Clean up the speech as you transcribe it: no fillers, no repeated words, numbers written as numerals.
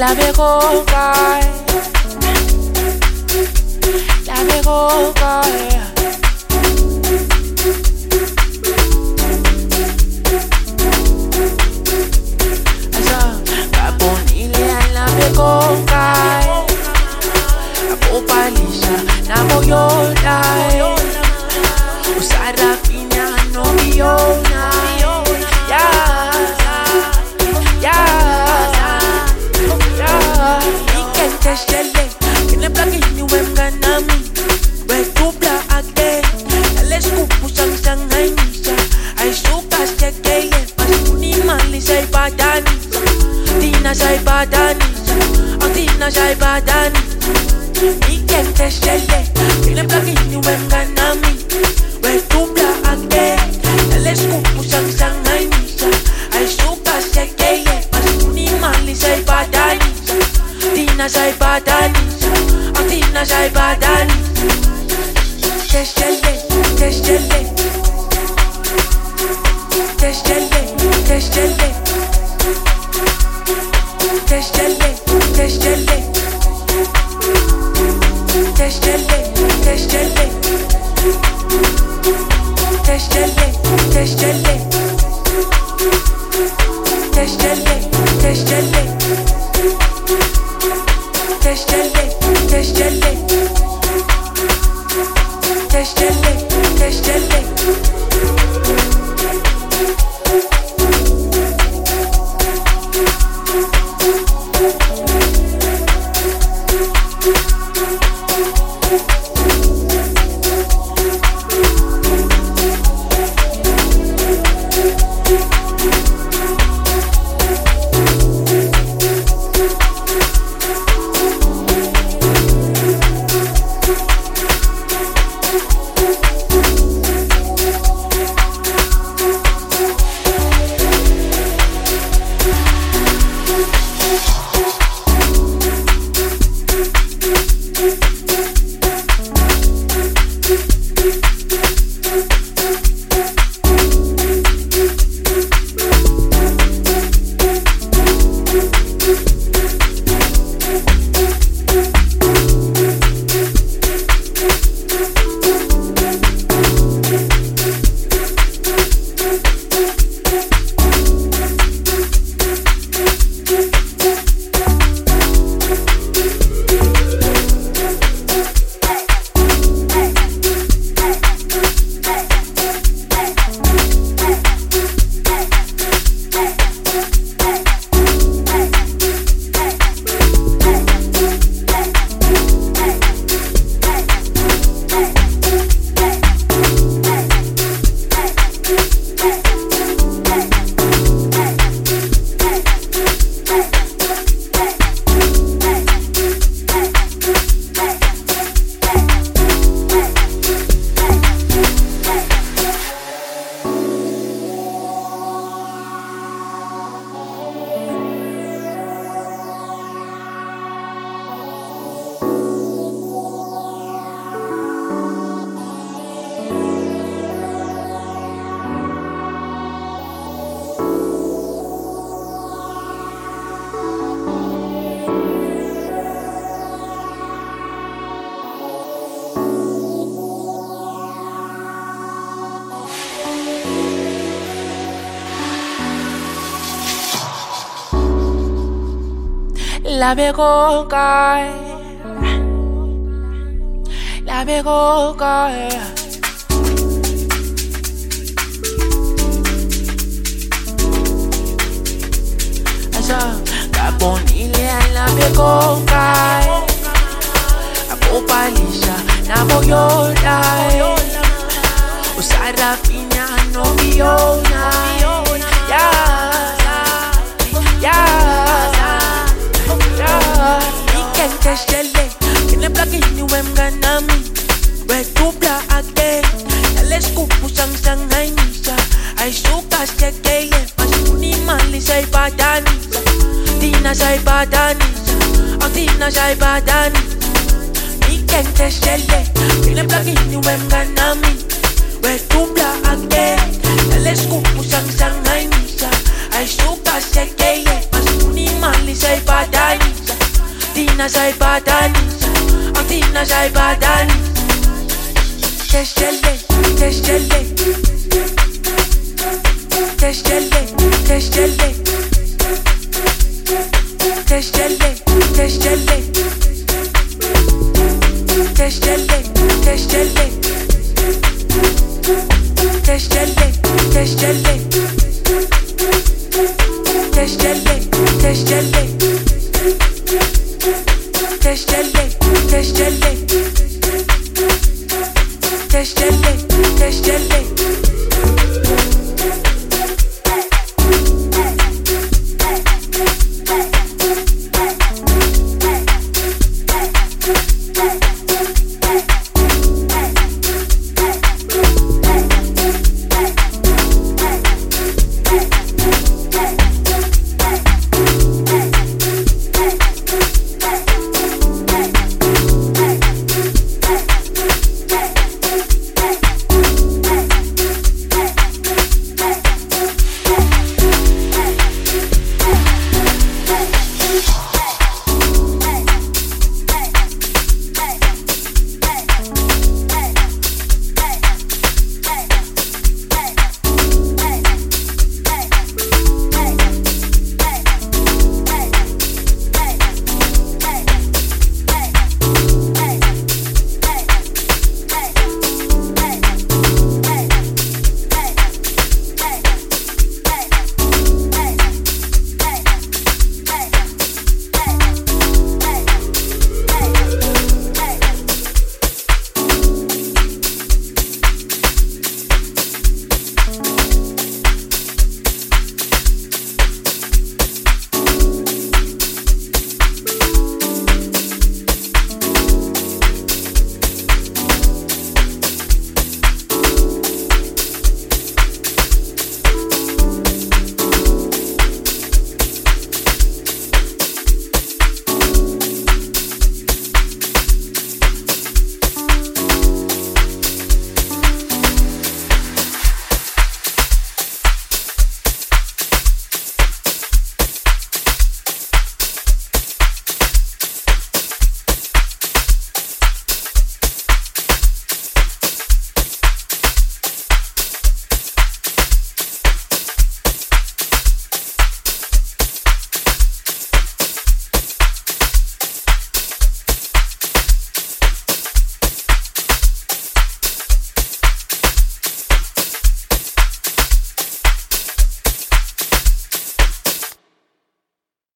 La begoga, la begoga. Asa kaponile la begoga, akopalisha na moyona, usarafina no biona, Teshele, kile plaki ni wenga nami, we dupla again. Dale skupu sang sang ainisha, ay suka sekeye, pasuni mali say badani, tina say badani, tina say badani. Iken teshele, kile plaki ni wenga nami, we dupla again. Dale skupu sang sang ainisha, ay suka sekeye, pasuni mali say badani. Tina say badani, Tina say badani. Teshele, teshele, teshele, teshele, teshele, teshele, teshele, teshele, teshele, teshele, teshele, teshele. Teshele, teshele, teshele, teshele. La begoga, la begoga. Asa kaponile la begoga, akopalisha na moyona, usarafina no biona, Teshele, kile plaki ni wenga nami, we dupla again. Dale skupu sang sang ainisha, ay suka sekeye, pasuni mali say badani, tina say badani, tina say badani. Iken teshele, kile plaki ni wenga nami, we dupla again. Dale skupu sang sang ainisha, ay suka sekeye, pasuni mali say badani. sayipatanisha, angithina sayipatanisha. Teshele, teshele, teshele, teshele, teshele, teshele, teshele, teshele, teshele, teshele, teshele, teshele, teshele, teshele, teshele, teshele.